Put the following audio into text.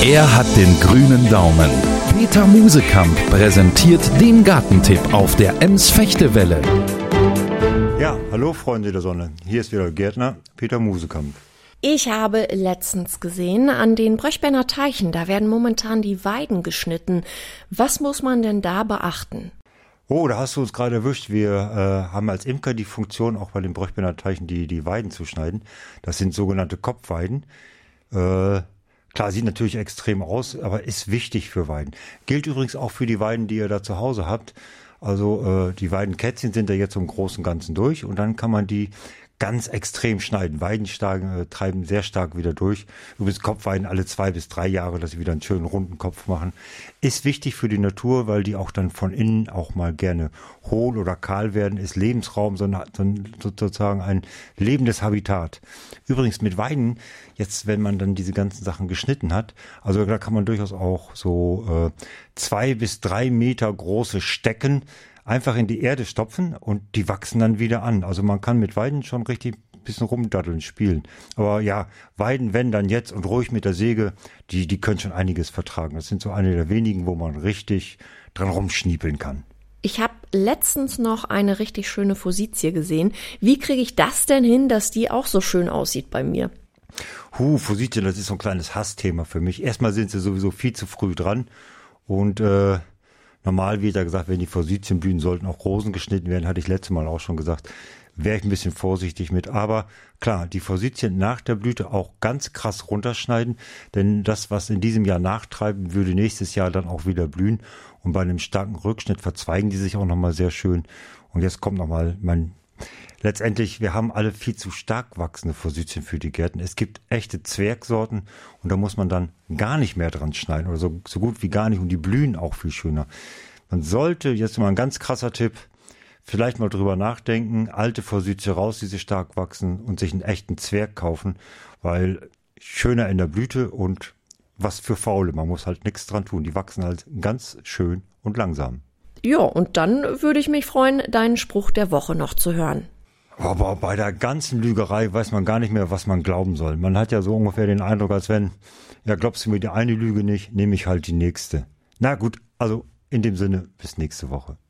Er hat den grünen Daumen. Peter Musekamp präsentiert den Gartentipp auf der Ems-Fechtewelle. Ja, hallo Freunde der Sonne. Hier ist wieder Gärtner Peter Musekamp. Ich habe letztens gesehen, an den Bröchberner Teichen, da werden momentan die Weiden geschnitten. Was muss man denn da beachten? Oh, da hast du uns gerade erwischt. Wir haben als Imker die Funktion, auch bei den Bröchberner Teichen die Weiden zu schneiden. Das sind sogenannte Kopfweiden. Klar, sieht natürlich extrem aus, aber ist wichtig für Weiden. Gilt übrigens auch für die Weiden, die ihr da zu Hause habt. Also die Weidenkätzchen sind da jetzt im Großen und Ganzen durch und dann kann man die ganz extrem schneiden. Weiden treiben sehr stark wieder durch. Übrigens Kopfweiden alle 2 bis 3 Jahre, dass sie wieder einen schönen runden Kopf machen. Ist wichtig für die Natur, weil die auch dann von innen auch mal gerne hohl oder kahl werden. Ist Lebensraum, sozusagen ein lebendes Habitat. Übrigens mit Weiden, jetzt wenn man dann diese ganzen Sachen geschnitten hat, also da kann man durchaus auch so 2 bis 3 Meter große Stecken einfach in die Erde stopfen und die wachsen dann wieder an. Also man kann mit Weiden schon richtig ein bisschen rumdaddeln, spielen. Aber ja, Weiden, wenn dann jetzt und ruhig mit der Säge, die können schon einiges vertragen. Das sind so eine der wenigen, wo man richtig dran rumschniepeln kann. Ich habe letztens noch eine richtig schöne Forsythie gesehen. Wie kriege ich das denn hin, dass die auch so schön aussieht bei mir? Forsythien, das ist so ein kleines Hassthema für mich. Erstmal sind sie sowieso viel zu früh dran und normal wird ja gesagt, wenn die Forsythien blühen, sollten auch Rosen geschnitten werden, hatte ich letztes Mal auch schon gesagt. Wäre ich ein bisschen vorsichtig mit. Aber klar, die Forsythien nach der Blüte auch ganz krass runterschneiden, denn das, was in diesem Jahr nachtreiben, würde nächstes Jahr dann auch wieder blühen. Und bei einem starken Rückschnitt verzweigen die sich auch nochmal sehr schön. Und jetzt kommt nochmal letztendlich, wir haben alle viel zu stark wachsende Forsythien für die Gärten. Es gibt echte Zwergsorten und da muss man dann gar nicht mehr dran schneiden oder so gut wie gar nicht und die blühen auch viel schöner. Man sollte, jetzt mal ein ganz krasser Tipp, vielleicht mal drüber nachdenken, alte Forsythie raus, die sie stark wachsen und sich einen echten Zwerg kaufen, weil schöner in der Blüte und was für Faule, man muss halt nichts dran tun. Die wachsen halt ganz schön und langsam. Ja, und dann würde ich mich freuen, deinen Spruch der Woche noch zu hören. Aber bei der ganzen Lügerei weiß man gar nicht mehr, was man glauben soll. Man hat ja so ungefähr den Eindruck, als wenn, ja, glaubst du mir die eine Lüge nicht, nehme ich halt die nächste. Na gut, also in dem Sinne, bis nächste Woche.